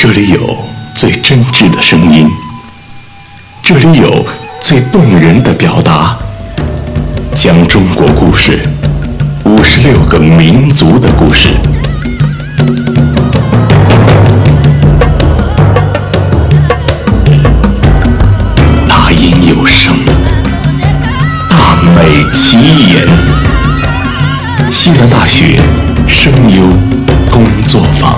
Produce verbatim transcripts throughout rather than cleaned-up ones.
这里有最真挚的声音，这里有最动人的表达，讲中国故事，五十六个民族的故事。大音有声，大美其言。西南大学声优工作坊。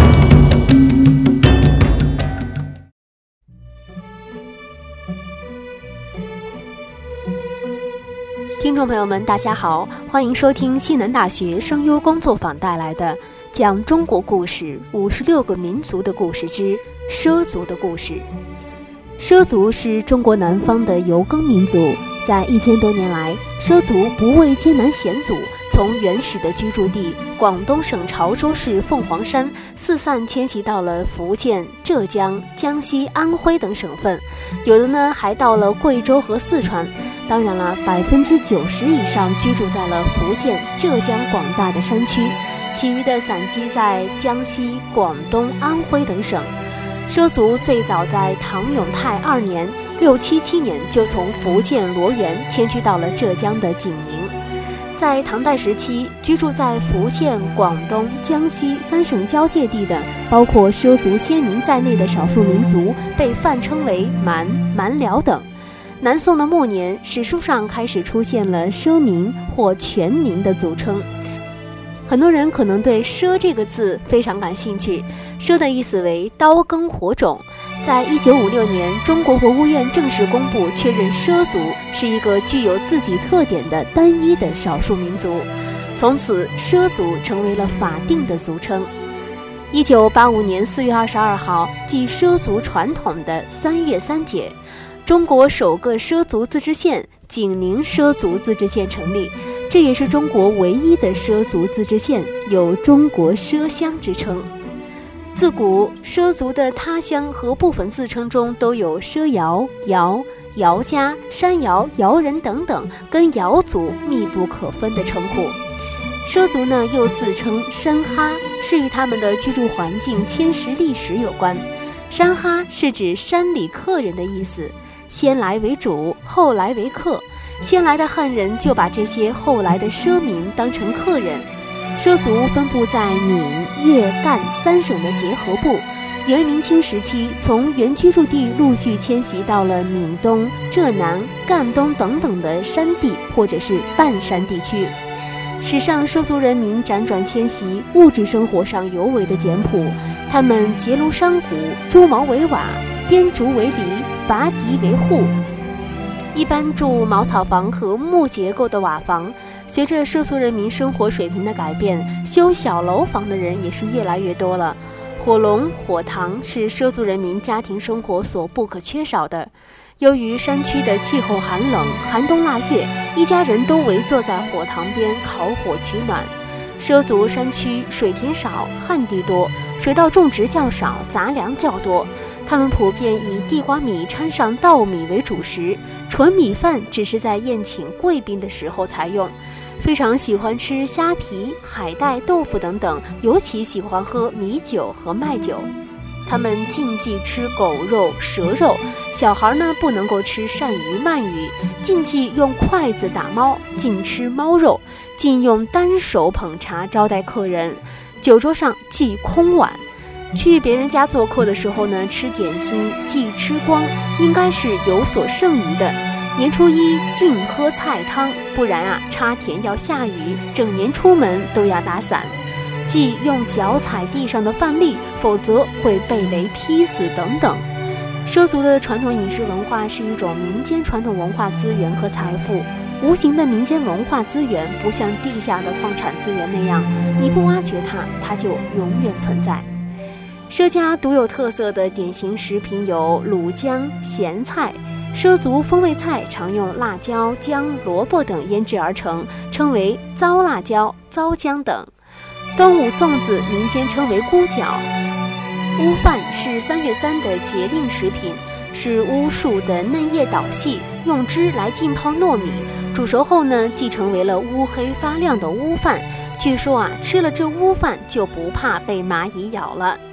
听众朋友们大家好，欢迎收听西南大学声优工作坊带来的讲中国故事五十六个民族的故事之畲族的故事。畲族是中国南方的游耕民族，在一千多年来，畲族不畏艰难险阻，从原始的居住地广东省潮州市凤凰山四散迁徙到了福建、浙江、江西、安徽等省份，有的呢还到了贵州和四川。当然了，百分之九十以上居住在了福建、浙江广大的山区，其余的散居在江西、广东、安徽等省。畲族最早在唐永泰二年（六七七年）就从福建罗源迁居到了浙江的景宁。在唐代时期，居住在福建、广东、江西三省交界地的，包括畲族先民在内的少数民族，被泛称为蛮、蛮辽等。南宋的末年，史书上开始出现了畲民或全民的组称。很多人可能对畲这个字非常感兴趣。畲的意思为刀耕火种。在一九五六年，中国国务院正式公布确认畲族是一个具有自己特点的单一的少数民族，从此畲族成为了法定的俗称。一九八五年四月二十二号，即畲族传统的三月三节，中国首个畲族自治县景宁畲族自治县成立，这也是中国唯一的畲族自治县，有中国畲乡之称。自古畲族的他乡和部分自称中都有畲瑶、瑶、瑶家、山瑶、瑶人等等跟瑶族密不可分的称呼。畲族呢又自称山哈，是与他们的居住环境迁徙历史有关。山哈是指山里客人的意思，先来为主，后来为客。先来的汉人就把这些后来的畲民当成客人。畲族分布在闽、粤、赣三省的结合部，元明清时期从原居住地陆续迁徙到了闽东、浙南、赣东等等的山地或者是半山地区。史上畲族人民辗转迁徙，物质生活上尤为的简朴，他们结庐山谷，筑茅为瓦，编竹为篱，伐敌为户，一般住茅草房和木结构的瓦房。随着畲族人民生活水平的改变，修小楼房的人也是越来越多了。火龙、火塘是畲族人民家庭生活所不可缺少的。由于山区的气候寒冷，寒冬腊月，一家人都围坐在火塘边烤火取暖。畲族山区水田少，旱地多，水稻种植较少，杂粮较多。他们普遍以地瓜米掺上稻米为主食，纯米饭只是在宴请贵宾的时候才用。非常喜欢吃虾皮、海带、豆腐等等，尤其喜欢喝米酒和麦酒。他们禁忌吃狗肉、蛇肉，小孩呢不能够吃鳝鱼、鳗鱼，禁忌用筷子打猫，禁吃猫肉，禁用单手捧茶招待客人，酒桌上忌空碗。去别人家做客的时候呢，吃点心忌吃光，应该是有所剩余的。年初一禁喝菜汤，不然啊插田要下雨，整年出门都要打伞。忌用脚踩地上的饭粒，否则会被雷劈死等等。畲族的传统饮食文化是一种民间传统文化资源和财富，无形的民间文化资源不像地下的矿产资源那样，你不挖掘它，它就永远存在。畲家独有特色的典型食品有卤姜、咸菜。畲族风味菜常用辣椒、姜、萝卜等腌制而成，称为糟辣椒、糟姜等。端午粽子民间称为菇饺。乌饭是三月三的节令食品，是乌树的嫩叶捣细，用汁来浸泡糯米，煮熟后呢，即成为了乌黑发亮的乌饭。据说啊，吃了这乌饭就不怕被蚂蚁咬了。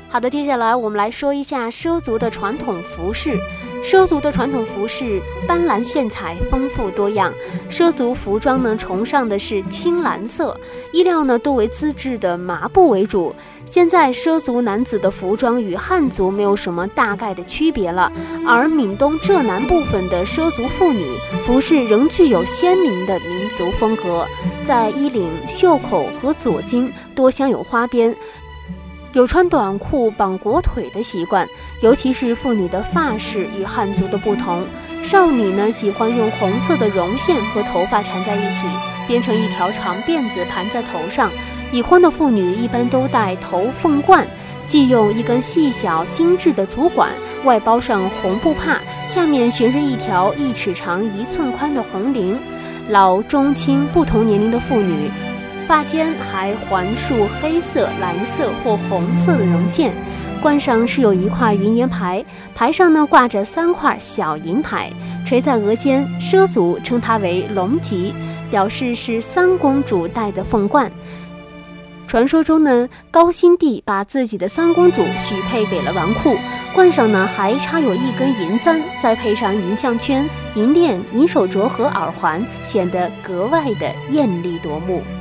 好的，接下来我们来说一下畲族的传统服饰。畲族的传统服饰斑斓炫彩，丰富多样。畲族服装呢，崇尚的是青蓝色，衣料呢多为自制的麻布为主。现在畲族男子的服装与汉族没有什么大概的区别了，而闽东浙南部分的畲族妇女服饰仍具有鲜明的民族风格，在衣领、袖口和左襟多镶有花边，有穿短裤绑裹腿的习惯，尤其是妇女的发饰与汉族的不同。少女呢喜欢用红色的绒线和头发缠在一起，编成一条长辫子盘在头上。已婚的妇女一般都戴头凤冠，系用一根细小精致的竹管，外包上红布帕，下面悬着一条一尺长一寸宽的红绫。老中青不同年龄的妇女发间还环束黑色、蓝色或红色的绒线，冠上是有一块云岩牌，牌上呢挂着三块小银牌，垂在额间。畲族称它为龙吉，表示是三公主戴的凤冠。传说中呢，高辛帝把自己的三公主许配给了纨绔，冠上呢还插有一根银簪，再配上银项圈、银链、银手镯和耳环，显得格外的艳丽夺目。